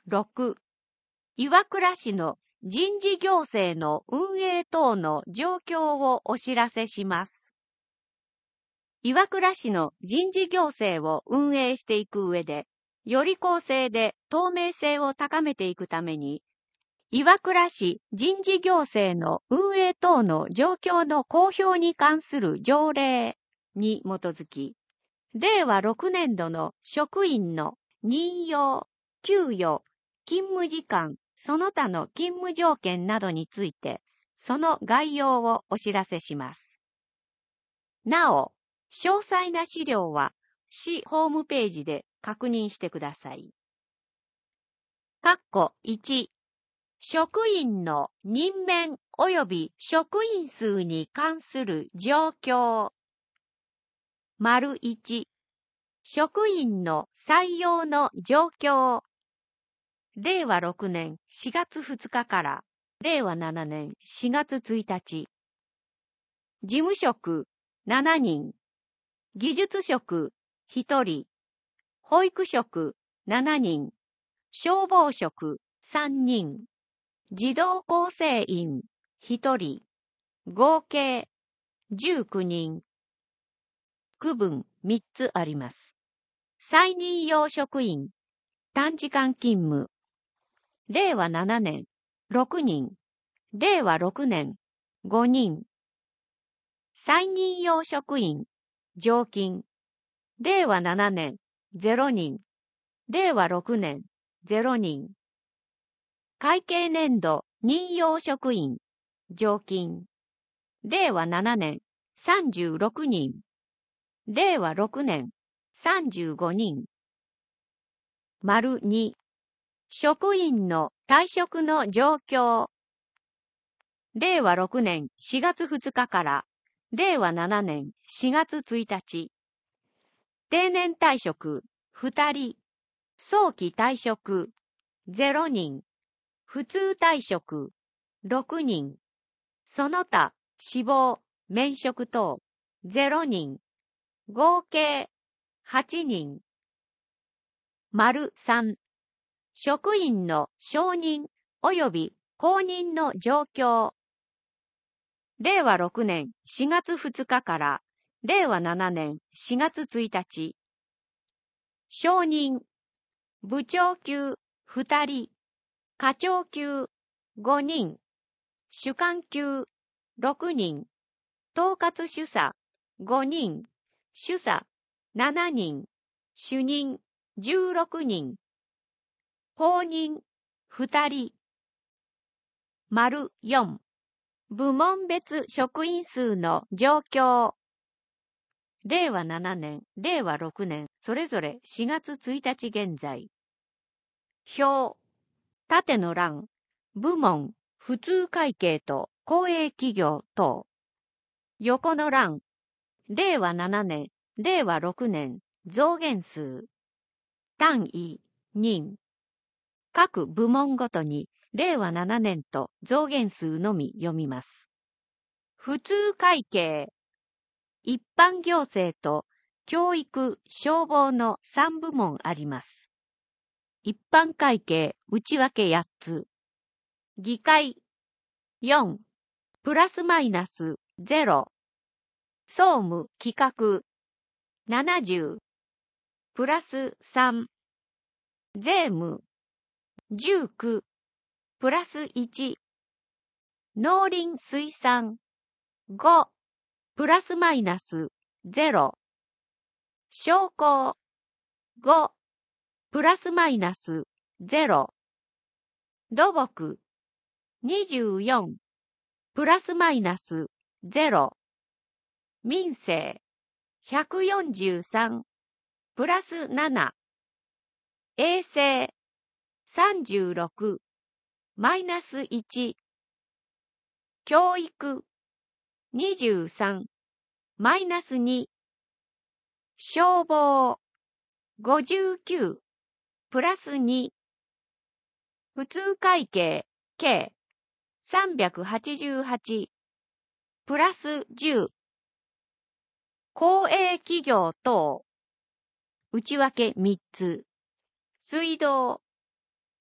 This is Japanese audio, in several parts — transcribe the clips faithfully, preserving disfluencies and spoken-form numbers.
ろく、岩倉市の人事行政の運営等の状況をお知らせします。岩倉市の人事行政を運営していく上で、より公正で透明性を高めていくために、岩倉市人事行政の運営等の状況の公表に関する条例に基づき、れいわろくねんどの職員の任用、給与、勤務時間、その他の勤務条件などについて、その概要をお知らせします。なお、詳細な資料は市ホームページで確認してください。括弧いち、職員の任免及び職員数に関する状況。丸いち、職員の採用の状況。れいわろくねんしがつふつかかられいわななねんしがつついたち。事務職ななにん、技術職ひとり、保育職ななにん、消防職さんにん、児童構成員ひとり、合計じゅうきゅうにん。区分みっつあります。再任用職員、短時間勤務。れいわななねん、ろくにん。れいわろくねん、ごにん。再任用職員、常勤。れいわななねん、ゼロにん。れいわろくねん、ゼロにん。会計年度任用職員、常勤。れいわななねん、さんじゅうろくにん。れいわろくねん、さんじゅうごにん。丸に、職員の退職の状況。れいわろくねんしがつふつかかられいわななねんしがつついたち。定年退職ふたり、早期退職ゼロにん、普通退職ろくにん、その他死亡、免職等ゼロにん、合計はちにん。丸さん、職員の承認及び公認の状況。れいわろくねんしがつふつかかられいわななねんしがつついたち。承認、部長級ふたり、課長級ごにん、主幹級ろくにん、統括主査ごにん、主査ななにん、主任じゅうろくにん、公認ふたり。丸よん、部門別職員数の状況。れいわななねん、れいわろくねん、それぞれしがつついたち現在。表、縦の欄、部門、普通会計と公営企業等。横の欄、れいわななねん、れいわろくねん、増減数。単位、人。各部門ごとに、れいわななねんと増減数のみ読みます。普通会計。一般行政と教育・消防のさんぶもんあります。一般会計内訳やっつ。議会よん、プラスマイナスゼロ。総務企画ななじゅう、プラスさん。税務じゅうきゅう、プラスいち。農林水産ご、プラスマイナスゼロ。商工ご、プラスマイナスゼロ。土木にじゅうよん、プラスマイナスゼロ。民生ひゃくよんじゅうさん、プラスなな。衛生さんじゅうろく、マイナスいち。教育にじゅうさん、マイナスに。消防ごじゅうきゅう、プラスに。普通会計計さんびゃくはちじゅうはち、プラスじゅう。公営企業等内訳みっつ。水道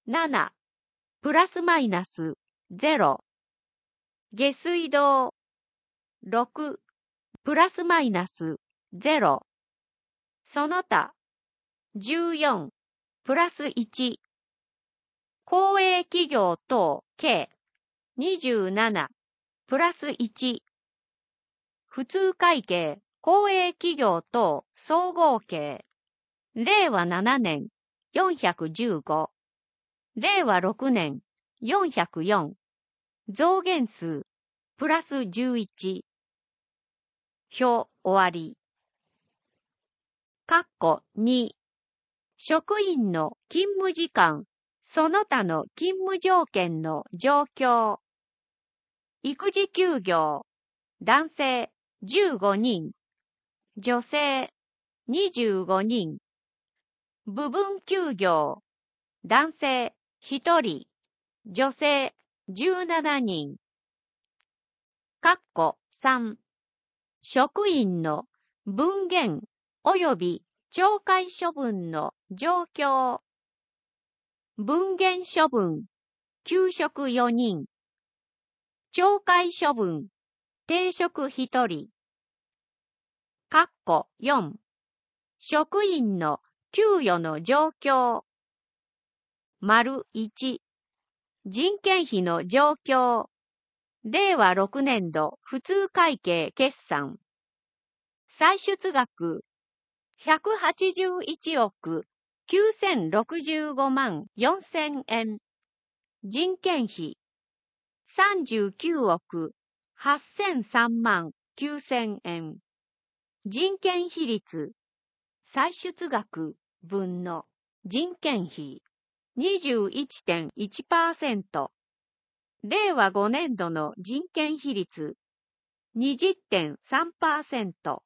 なな、プラスマイナスゼロ。下水道。ろく、プラスマイナスゼロ。その他。じゅうよん、プラスいち。公営企業等計にじゅうなな、プラスいち。普通会計公営企業等総合計。れいわななねんよんひゃくじゅうご。れいわろくねんよんひゃくよん。増減数プラスじゅういち。表終わり。括弧に。職員の勤務時間、その他の勤務条件の状況。育児休業、男性じゅうごにん、女性にじゅうごにん。部分休業、男性ひとり、女性じゅうななにん。括弧さん。職員の分限及び懲戒処分の状況。分限処分、休職よにん。懲戒処分、停職ひとり。括弧よん。職員の給与の状況。丸いち。人件費の状況。れいわろくねんど普通会計決算。歳出額ひゃくはちじゅういちおくきゅうせんろくじゅうごまんよんせんえん。人件費さんじゅうきゅうおくはっせんさんまんきゅうせんえん。人件比率歳出額分の人件費 にじゅういってんいちパーセント。れいわごねんどの人件比率 にじゅってんさんパーセント。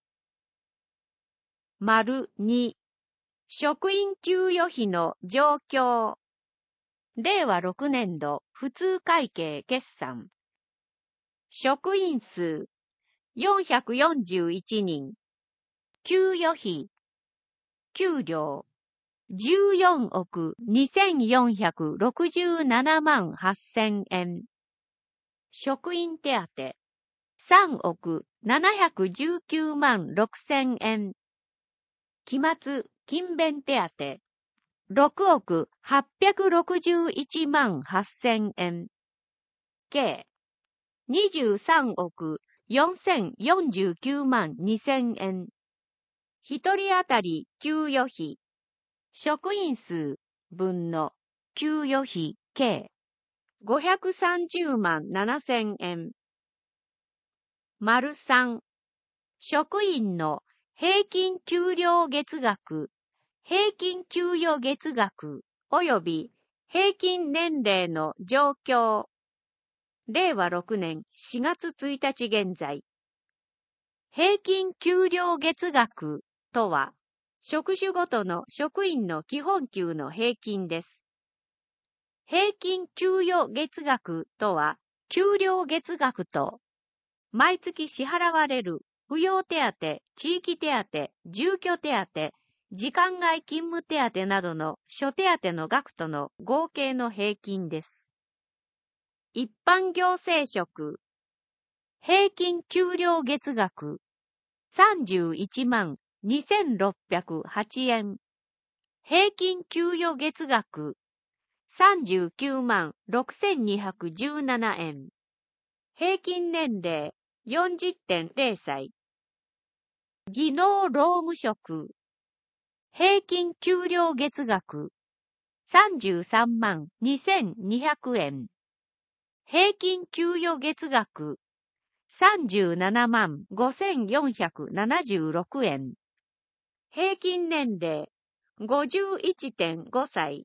丸に。職員給与費の状況。れいわろくねんど普通会計決算。職員数よんひゃくよんじゅういちにん。給与費。給料じゅうよんおくにせんよんひゃくろくじゅうななまんはっせんえん。職員手当さんおくななひゃくじゅうきゅうまんろくせんえん。期末勤勉手当ろくおくはっぴゃくろくじゅういちまんはっせんえん。計にじゅうさんおくよんせんよんじゅうきゅうまんにせんえん。一人当たり給与費。職員数分の給与費計ごひゃくさんじゅうまんななせんえん。丸さん。職員の平均給料月額、平均給与月額及び平均年齢の状況。れいわろくねんしがつついたち現在。平均給料月額とは、職種ごとの職員の基本給の平均です。平均給与月額とは、給料月額と、毎月支払われる扶養手当、地域手当、住居手当、時間外勤務手当などの諸手当の額との合計の平均です。一般行政職、平均給料月額、さんじゅういちまんにせんろっぴゃくはちえん。平均給与月額、さんじゅうきゅうまんろくせんにひゃくじゅうななえん。平均年齢 よんじゅってんれいさい。技能労務職。平均給料月額。さんじゅうさんまんにせんにひゃくえん。平均給与月額。さんじゅうななまんごせんよんひゃくななじゅうろくえん。平均年齢 ごじゅういってんごさい。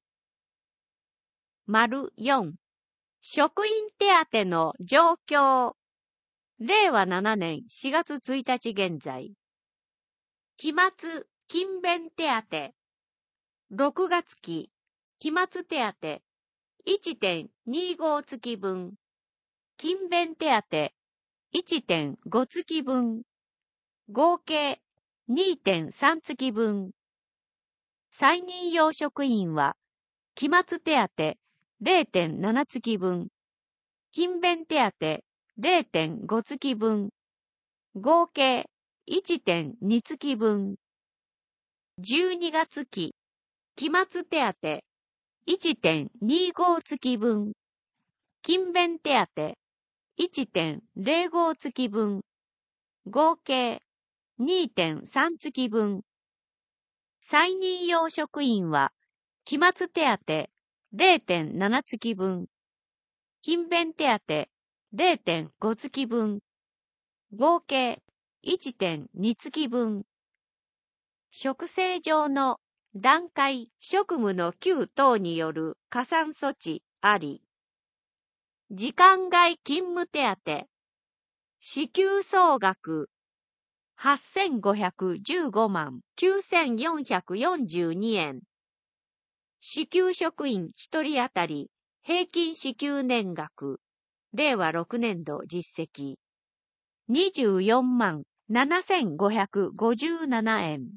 丸よん。職員手当の状況。れいわななねんしがつついたち現在。期末勤勉手当。ろくがつ期期末手当 いってんにご 月分。勤勉手当 いってんご 月分。合計 にてんさん 月分。再任用職員は、期末手当れいてんなな 月分、勤勉手当 れいてんご 月分、合計 いちてんに 月分、じゅうにがつ期、期末手当 いちてんにじゅうご 月分、勤勉手当 いちてんぜろご 月分、合計 にてんさん 月分、再任用職員は、期末手当 れいてんなな 月分、勤勉手当 れいてんご 月分、合計 いちてんに 月分、職制上の段階職務の給等による加算措置あり、時間外勤務手当、支給総額はっせんごひゃくじゅうごまんきゅうせんよんひゃくよんじゅうにえん。支給職員ひとり当たり平均支給年額、れいわろくねん度実績、にじゅうよんまんななせんごひゃくごじゅうななえん。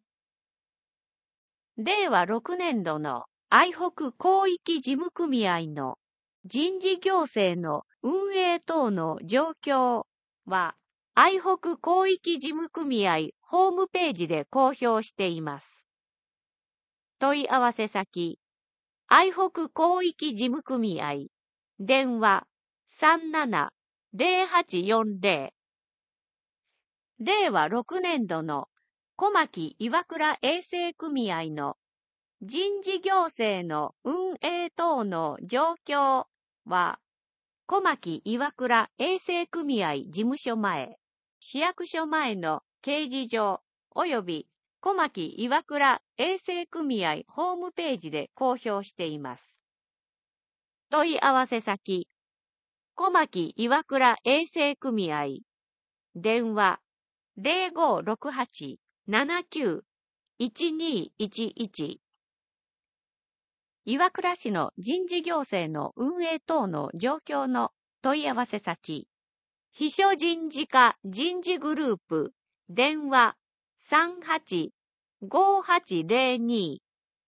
れいわろくねん度の愛北広域事務組合の人事行政の運営等の状況は、愛北広域事務組合ホームページで公表しています。問い合わせ先、愛北広域事務組合、電話 さんななぜろはちよんぜろ。れいわろくねん度の小牧岩倉衛生組合の人事行政の運営等の状況は、小牧岩倉衛生組合事務所前、市役所前の掲示場及び小牧岩倉衛生組合ホームページで公表しています。問い合わせ先、小牧岩倉衛生組合、電話 ぜろごろくはちななきゅういちにいちいち。岩倉市の人事行政の運営等の状況の問い合わせ先、秘書人事課人事グループ、電話 さんはちごはちぜろに。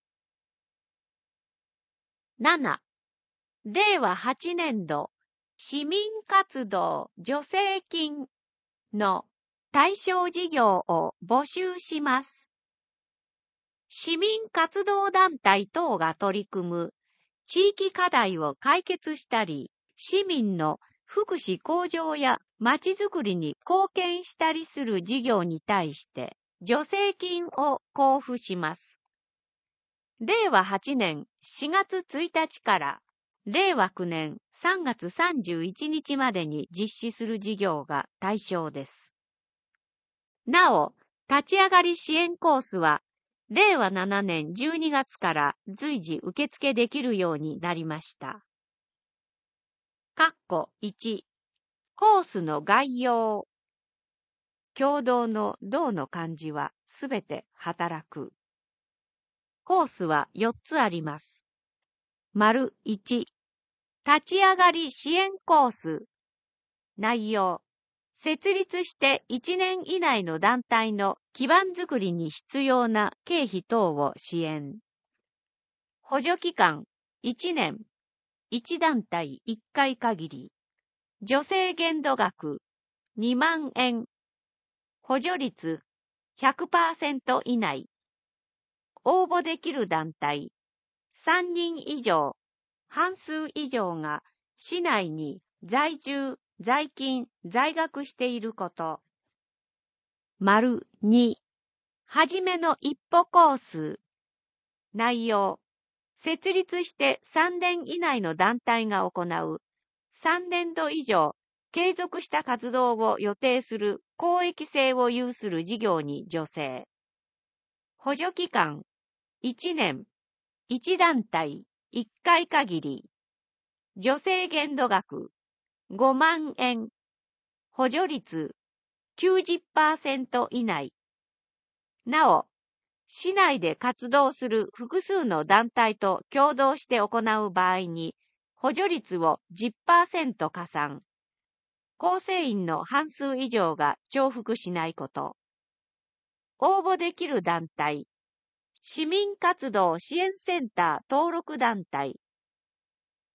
なな、れいわはちねん度市民活動助成金の対象事業を募集します。市民活動団体等が取り組む地域課題を解決したり、市民の福祉向上やまちづくりに貢献したりする事業に対して助成金を交付します。れいわはちねんしがつついたちかられいわきゅうねんさんがつさんじゅういちにちまでに実施する事業が対象です。なお、立ち上がり支援コースはれいわななねんじゅうにがつから随時受付できるようになりました。括弧いち、コースの概要。共同の同の漢字はすべて働く。コースはよっつあります。丸いち、立ち上がり支援コース。内容。設立していちねん以内の団体の基盤づくりに必要な経費等を支援。補助期間いちねん。いち団体いっかい限り。助成限度額にまんえん。補助率 ひゃくパーセント 以内。応募できる団体さんにん以上、半数以上が市内に在住、在勤、在学していること。丸に、はじめの一歩コース。内容。設立してさんねん以内の団体が行うさんねんど以上継続した活動を予定する公益性を有する事業に助成。補助期間いちねん、いち団体いっかい限り。助成限度額ごまんえん。補助率 きゅうじゅっパーセント 以内。なお、市内で活動する複数の団体と共同して行う場合に、補助率を じゅっパーセント 加算。構成員の半数以上が重複しないこと。応募できる団体。市民活動支援センター登録団体。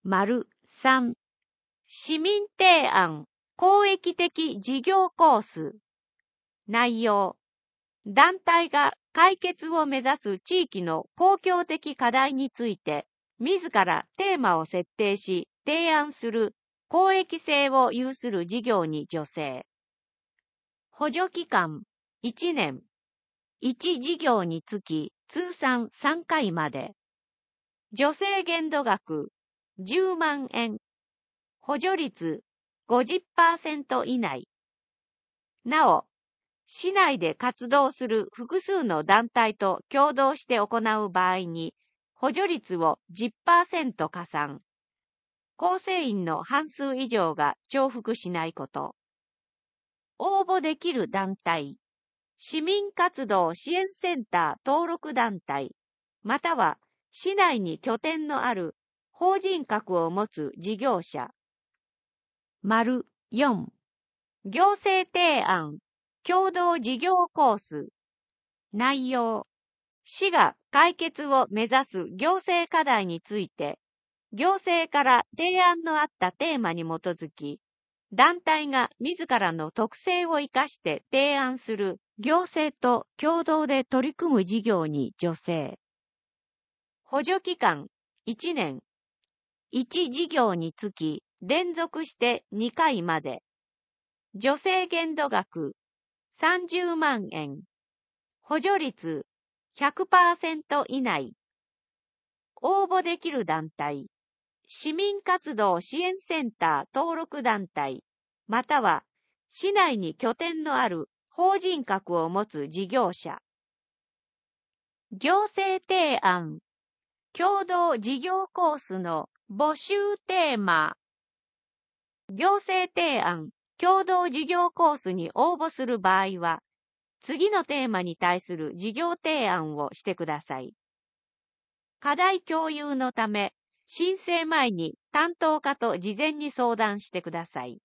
丸さん、市民提案、公益的事業コース。内容。団体が解決を目指す地域の公共的課題について、自らテーマを設定し、提案する公益性を有する事業に助成。補助期間いちねん。いち事業につき通算さんかいまで。助成限度額じゅうまんえん。補助率 ごじゅっパーセント 以内。なお、市内で活動する複数の団体と共同して行う場合に、補助率を じゅっパーセント 加算。構成員の半数以上が重複しないこと。応募できる団体。市民活動支援センター登録団体、または市内に拠点のある法人格を持つ事業者。丸よん、行政提案、共同事業コース。内容。市が解決を目指す行政課題について、行政から提案のあったテーマに基づき、団体が自らの特性を生かして提案する行政と共同で取り組む事業に助成。補助期間いちねん。いち事業につき連続してにかいまで。助成限度額さんじゅうまんえん。補助率 ひゃくパーセント 以内。応募できる団体。市民活動支援センター登録団体、または市内に拠点のある法人格を持つ事業者。行政提案、共同事業コースの募集テーマ。行政提案、共同事業コースに応募する場合は、次のテーマに対する事業提案をしてください。課題共有のため、申請前に担当課と事前に相談してください。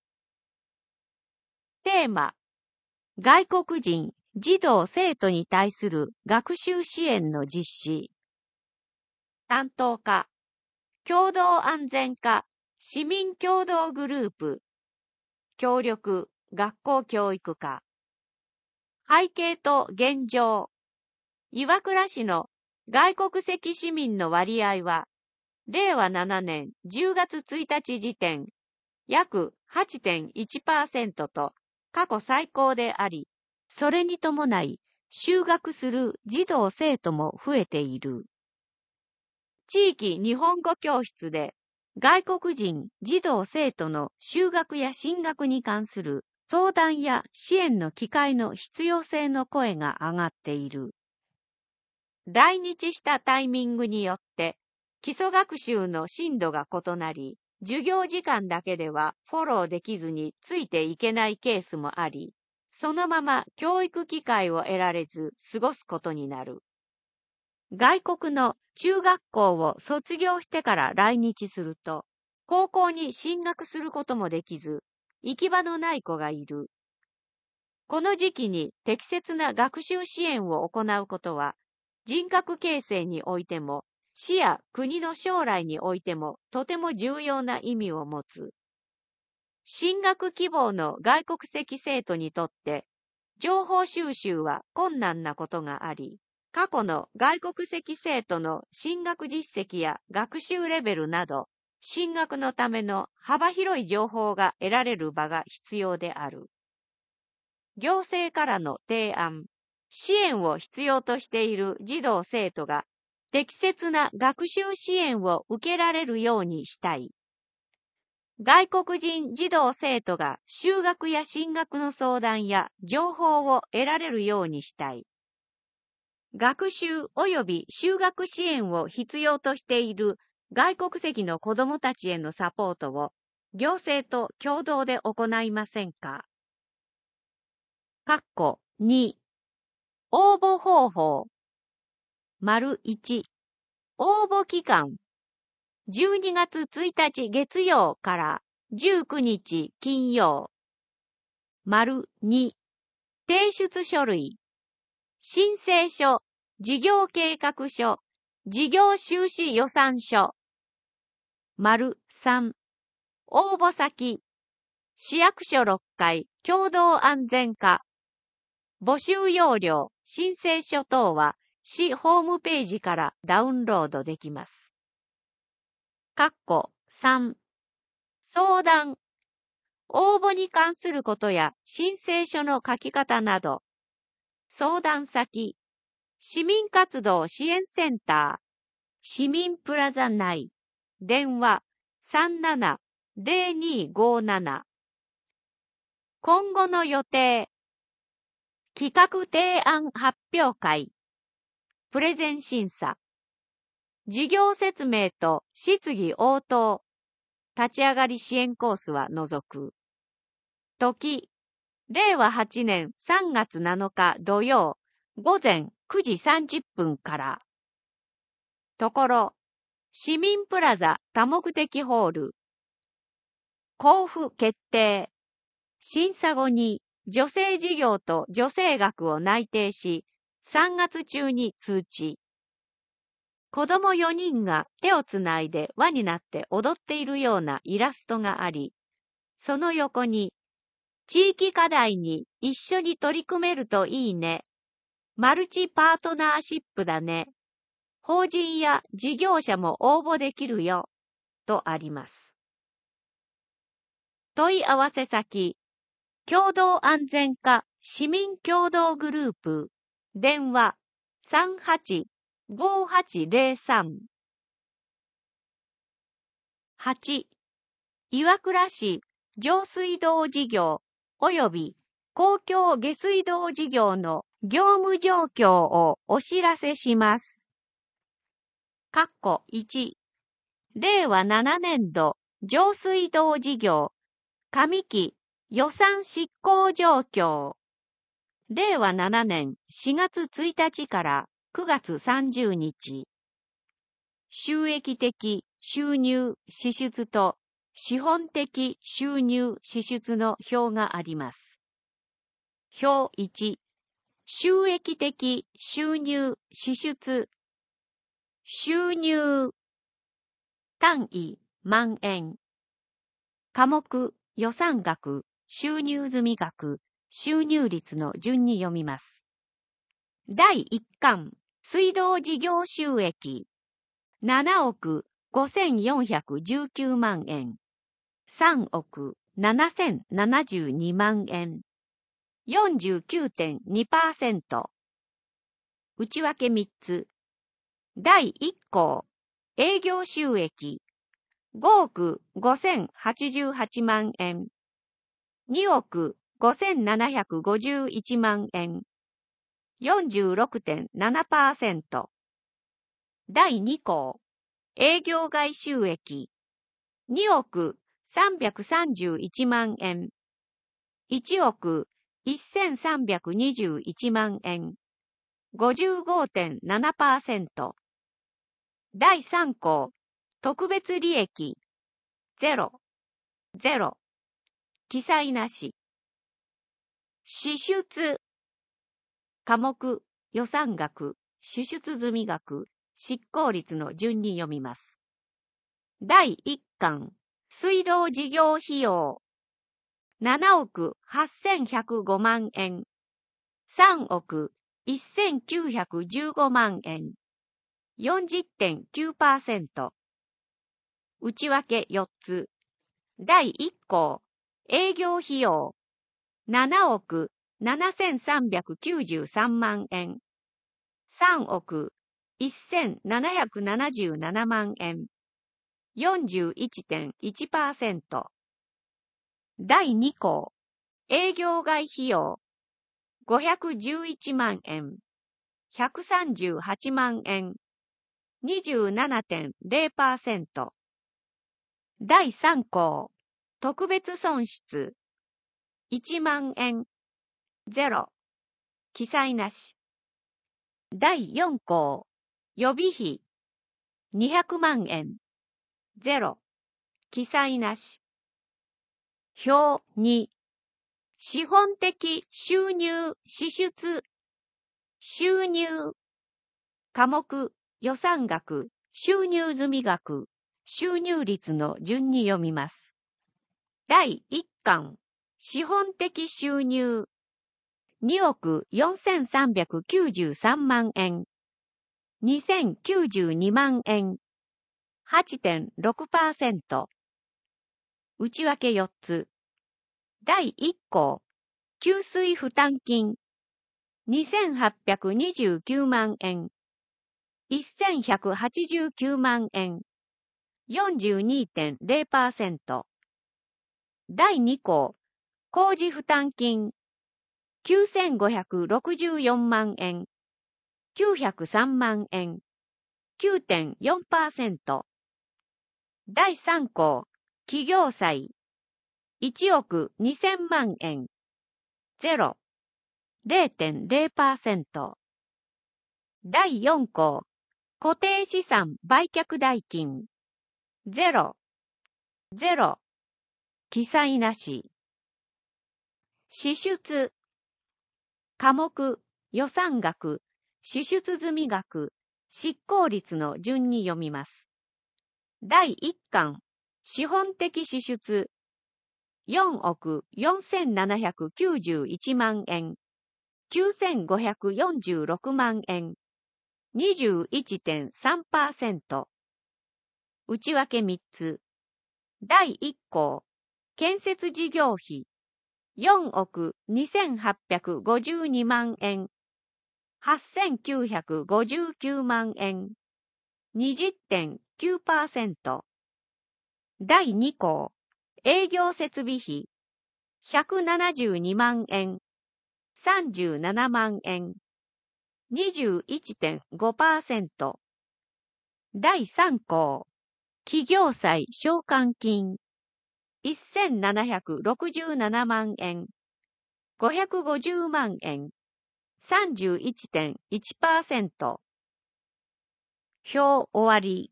テーマ、外国人、児童生徒に対する学習支援の実施。担当課、共同安全課、市民協同グループ。協力、学校教育課。背景と現状。岩倉市の外国籍市民の割合は、れいわななねんじゅうがつついたち時点、約 はちてんいちパーセント と過去最高であり、それに伴い、就学する児童生徒も増えている。地域日本語教室で、外国人児童生徒の就学や進学に関する相談や支援の機会の必要性の声が上がっている。来日したタイミングによって、基礎学習の進度が異なり、授業時間だけではフォローできずについていけないケースもあり、そのまま教育機会を得られず過ごすことになる。外国の中学校を卒業してから来日すると、高校に進学することもできず、行き場のない子がいる。この時期に適切な学習支援を行うことは、人格形成においても、市や国の将来においてもとても重要な意味を持つ。進学希望の外国籍生徒にとって、情報収集は困難なことがあり、過去の外国籍生徒の進学実績や学習レベルなど、進学のための幅広い情報が得られる場が必要である。行政からの提案、支援を必要としている児童生徒が適切な学習支援を受けられるようにしたい。外国人児童生徒が就学や進学の相談や情報を得られるようにしたい。学習及び就学支援を必要としている外国籍の子どもたちへのサポートを行政と共同で行いませんか。括弧に、応募方法。丸いち、応募期間。じゅうにがつついたち月曜からじゅうくにち金曜。丸に、提出書類。申請書、事業計画書、事業収支予算書。 丸さん。応募先。市役所ろっかい共同安全課。募集要領、申請書等は市ホームページからダウンロードできます。括弧さん。相談。応募に関することや申請書の書き方など。相談先。市民活動支援センター。市民プラザ内。電話 さんななゼロにごなな。今後の予定。企画提案発表会。プレゼン審査。事業説明と質疑応答。立ち上がり支援コースは除く。時。れいわはちねんさんがつなのか土曜午前くじさんじゅっぷんから。ところ。市民プラザ多目的ホール。交付決定。審査後に助成事業と助成額を内定し、さんがつ中に通知。子供よにんが手をつないで輪になって踊っているようなイラストがあり、その横に、地域課題に一緒に取り組めるといいね。マルチパートナーシップだね。法人や事業者も応募できるよ。とあります。問い合わせ先。共同安全課市民協同グループ。電話 さんはちごはちゼロさん。はち. 岩倉市上水道事業及び公共下水道事業の業務状況をお知らせします。括弧いち。れいわななねんど上水道事業上期予算執行状況。れいわななねんしがつついたちからくがつさんじゅうにち。収益的収入支出と資本的収入支出の表があります。表いち。収益的収入支出。収入。単位万円。科目予算額、収入済額、収入率の順に読みます。だいいっかん、水道事業収益。ななおくごせんよんひゃくじゅうきゅうまんえん。さんおくななせんななじゅうにまんえん。よんじゅうきゅうてんにパーセント。内訳みっつ。だいいっこう、営業収益。ごおくごせんはちじゅうはちまんえん。におくごせんななひゃくごじゅういちまんえん。よんじゅうろくてんななパーセント。だいにこう、営業外収益。におくさんびゃくさんじゅういちまんえん。いちおくせんさんびゃくにじゅういちまんえん。ごじゅうごてんななパーセント。だいさんこう、特別利益。ゼロ、ゼロ。記載なし。支出。科目、予算額、支出済額、執行率の順に読みます。だいいっかん、水道事業費用。ななおくはっせんひゃくごまんえん。さんおくせんきゅうひゃくじゅうごまんえん。よんじゅってんきゅうパーセント。内訳よっつ。だいいっこう、営業費用。ななおくななせんさんびゃくきゅうじゅうさんまんえん。さんおくせんななひゃくななじゅうななまんえん。よんじゅういってんいちパーセント。だいにこう、営業外費用。ごひゃくじゅういちまんえん。ひゃくさんじゅうはちまんえん。にじゅうななてんゼロパーセント。だいさんこう、特別損失。いちまんえん。ゼロ。記載なし。だいよんこう、予備費。にひゃくまんえん。ゼロ。記載なし。表に。資本的収入支出。収入。科目、予算額、収入済額、 収入率の順に読みます。だいいっかん、資本的収入。におくよんせんさんびゃくきゅうじゅうさんまんえん。にせんきゅうじゅうにまんえん。はちてんろくパーセント。内訳よっつ。だいいっこう、給水負担金。にせんはっぴゃくにじゅうきゅうまんえん。せんひゃくはちじゅうきゅうまんえん。よんじゅうにてんゼロパーセント。だいにこう、工事負担金。きゅうせんごひゃくろくじゅうよんまんえん。きゅうひゃくさんまんえん。きゅうてんよんパーセント。だいさんこう、企業債。いちおくにせんまんえん。ゼロ。ゼロてんゼロパーセント。だいよんこう、固定資産売却代金。ゼロ。ゼロ。記載なし。支出。科目、予算額、支出済額、執行率の順に読みます。だいいっかん、資本的支出。よんおくよんせんななひゃくきゅうじゅういちまんえん。きゅうせんごひゃくよんじゅうろくまんえん。にじゅういちてんさんパーセント。内訳みっつ。だいいっこう、建設事業費。よんおくにせんはっぴゃくごじゅうにまんえん。はっせんきゅうひゃくごじゅうきゅうまんえん。にじゅってんきゅうパーセント。だいにこう、営業設備費。ひゃくななじゅうにまんえん。さんじゅうななまんえん。にじゅういちてんごパーセント。だいさんこう、企業債償還金。せんななひゃくろくじゅうななまんえん。ごひゃくごじゅうまんえん。さんじゅういちてんいちパーセント。表終わり。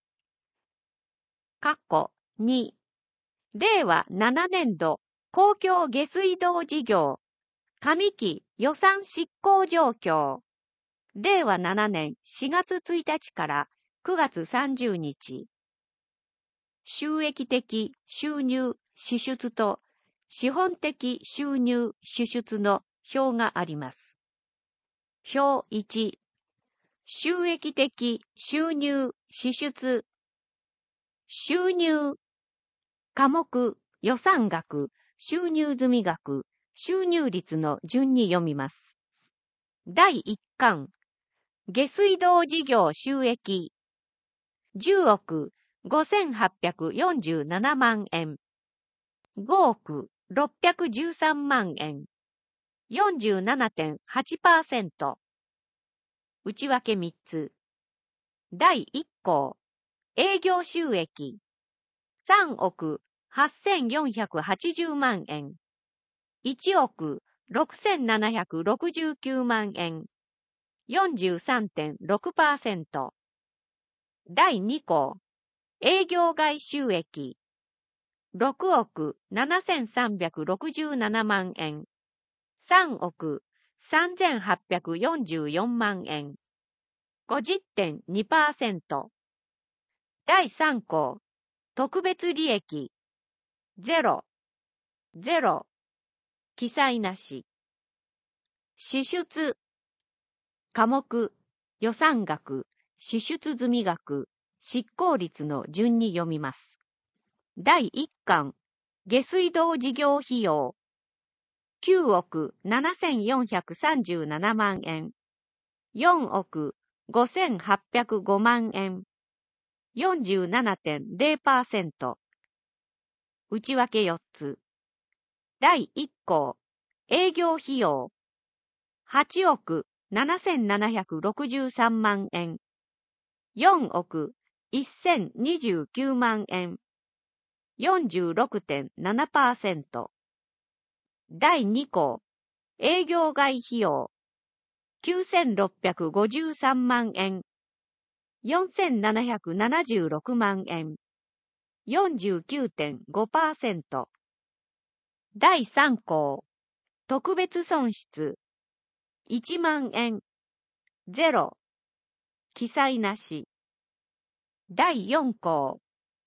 括弧に、れいわななねんど公共下水道事業上期予算執行状況。れいわななねんしがつついたちからくがつさんじゅうにち。収益的収入支出と資本的収入支出の表があります。表いち、収益的収入支出。収入。科目、予算額、収入済額、収入率の順に読みます。だいいっかん、下水道事業収益。じゅうおくごせんはっぴゃくよんじゅうななまんえん。ごおくろっぴゃくじゅうさんまんえん。よんじゅうななてんはちパーセント。内訳みっつ。だいいっこう、営業収益。さんおくはっせんよんひゃくはちじゅうまんえん。いちおくろくせんななひゃくろくじゅうきゅうまんえん。よんじゅうさんてんろくパーセント。だいにこう、営業外収益。ろくおくななせんさんびゃくろくじゅうななまんえん。さんおくさんぜんはっぴゃくよんじゅうよんまんえん。ごじゅってんにパーセント。だいさんこう、特別利益。ゼロ、ゼロ、記載なし。支出。科目、予算額、支出済額、執行率の順に読みます。だいいっかん、下水道事業費用。きゅうおくななせんよんひゃくさんじゅうななまんえん。よんおくごせんはっぴゃくごまんえん。よんじゅうななてんゼロパーセント。内訳よっつ。だいいっこう、営業費用。はちおくななせんななひゃくろくじゅうさんまんえん。よんおくせんにじゅうきゅうまんえん。よんじゅうろくてんななパーセント。だいにこう、営業外費用。きゅうせんろっぴゃくごじゅうさんまんえん。よんせんななひゃくななじゅうろくまんえん。よんじゅうきゅうてんごパーセント。だいさんこう、特別損失。いちまんえん。ゼロ。記載なし。だいよんこう、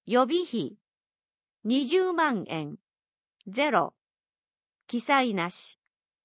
予備費にじゅうまんえん、ゼロ、記載なし。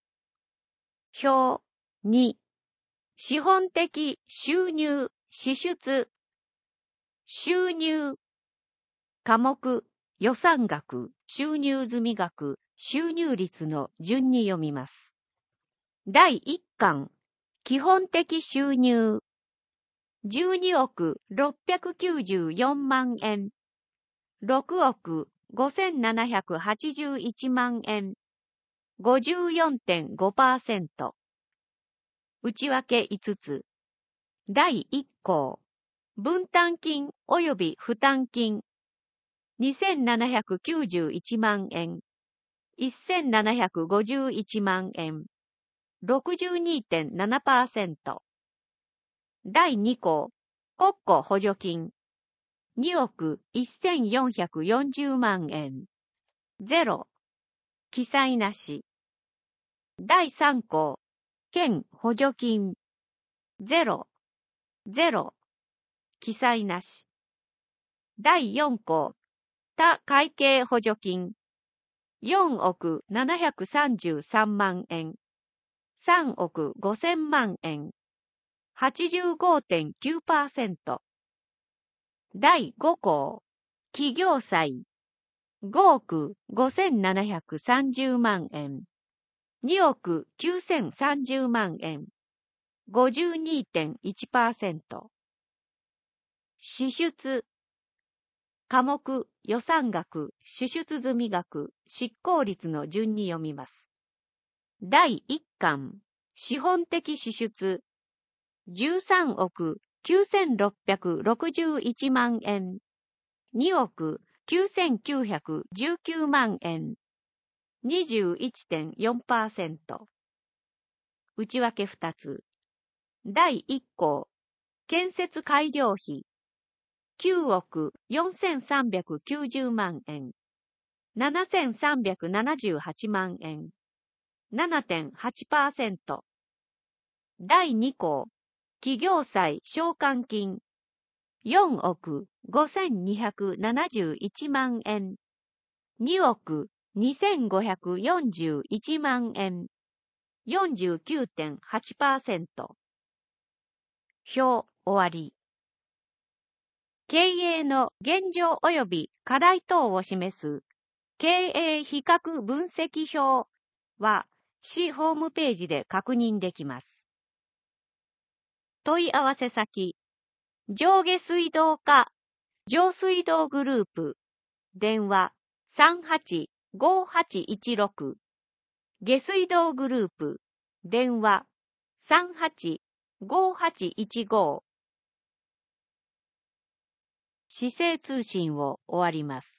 表に、資本的収入支出、収入、科目、予算額、収入済額、収入率の順に読みます。だいいっかん、基本的収入、じゅうにおくろっぴゃくきゅうじゅうよんまんえん、ろくおくごせんななひゃくはちじゅういちまんえん、ごじゅうよんてんごパーセント。内訳いつつ。だいいっこう、分担金及び負担金、にせんななひゃくきゅうじゅういちまんえん、せんななひゃくごじゅういちまんえん、ろくじゅうにてんななパーセント。だいにこう、国庫補助金、におくせんよんひゃくよんじゅうまんえん、ゼロ、記載なし。だいさんこう、県補助金、ゼロ、ゼロ、記載なし。だいよんこう、他会計補助金、よんおくななひゃくさんじゅうさんまんえん、さんおくごせんまんえん、はちじゅうごてんきゅうパーセント。だいごこう、企業債、ごおくごせんななひゃくさんじゅうまんえん、におくきゅうせんさんじゅうまんえん、ごじゅうにてんいちパーセント。支出、科目、予算額、支出済額、執行率の順に読みます。だいいっかん、資本的支出、じゅうさんおくきゅうせんろっぴゃくろくじゅういちまんえん、におくきゅうせんきゅうひゃくじゅうきゅうまんえん、にじゅういちてんよんパーセント。内訳ふたつ。だいいっこう、建設改良費、きゅうおくよんせんさんびゃくきゅうじゅうまんえん、ななせんさんびゃくななじゅうはちまんえん、ななてんはちパーセント。だいにこう、企業債償還金、よんおくごせんにひゃくななじゅういちまんえん、におくにせんごひゃくよんじゅういちまんえん、よんじゅうきゅうてんはちパーセント。表終わり。経営の現状及び課題等を示す経営比較分析表は市ホームページで確認できます。問い合わせ先、上下水道課、上水道グループ、電話 さんはちごはちいちろく、下水道グループ、電話 さんはちごはちいちご。市政通信を終わります。